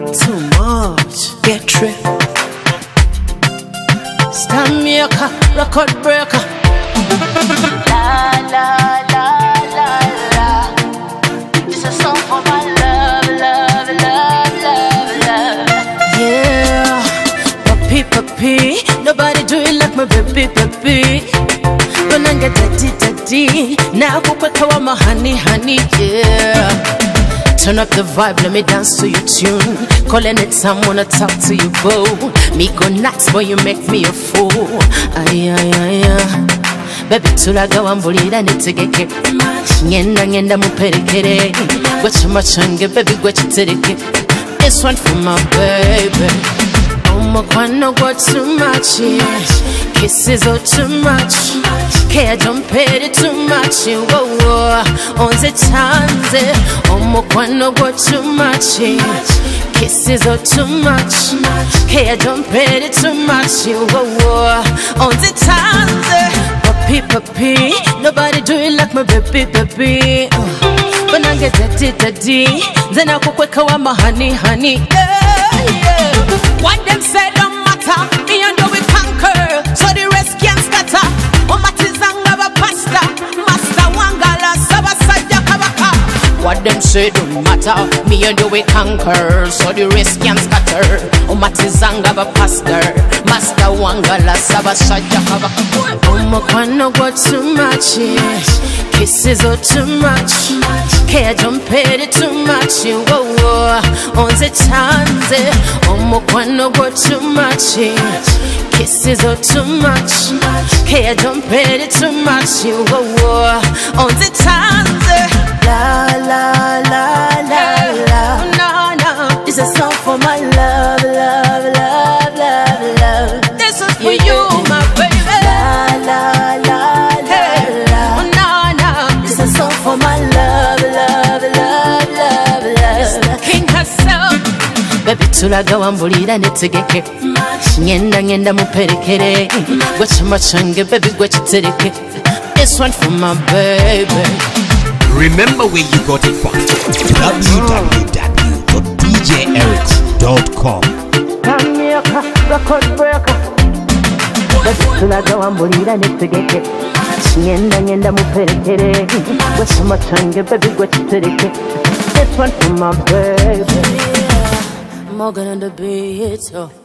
Too much. Get trip. Stand maker, record breaker. La la la la la. This is a song for my love, love, love, love, love. Yeah, papi, papi. Nobody do it like my baby, baby. When I get daddy, daddy. Now go quick, I want my honey, honey, yeah. Turn up the vibe, let me dance to your tune. Calling it time, wanna talk to you, boo. Me go nuts, boy, you make me a fool. Ay, ay, ay, ay. Baby, tulaga wambulira netegeke. Ngenda, ngenda muperekere. Gwacha machange, baby, gwacha tereke. This one for my baby. Omukwano gwa too much, yeah. Kisses are too much. Care don't pay it too much. Whoa, whoa. On the chance, omukwano gwa too much, yeah. Kisses are too much. Care don't pay it too much. Whoa, whoa. On the chance, papi, papi. Nobody do it like my baby, baby. When I get daddy, daddy, then I go quick, I want my honey, honey. Yeah, yeah. What them say don't matter, me and you we conquer, so the rest can't scatter. Omatizanga ba pasta, master wangala sabasaja kabaka. What them say don't matter, me and you we conquer, so the rest can't scatter. Omatizanga ba pasta, master wangala sabasaja kabaka. Omukwano gwa too much, yeah. Kisses are too much. Care don't pay it too much. Whoa, whoa. On the chance, omukwano gwa too much. Kisses are too much. Care don't pay it too much. Whoa, whoa. On the chance, la la la la la. No, no. This is a song for my love, love, love, love, love. This is for you, my baby. La la la la la. This is a song for my love, love, love, love, love. The king herself. Baby, tulaga wambulira netegeke. Ngenda, ngenda muperekere. Gwacha machange, baby, gwacha tereke. This one for my baby. Remember where you got it from. www.djericks.com. Jamaica, record breaker. Baby, tulaga wambulira netegeke. Ngenda, ngenda muperekere. Gwacha machange, baby, gwacha tereke. This one for my baby. Morgan on the beat,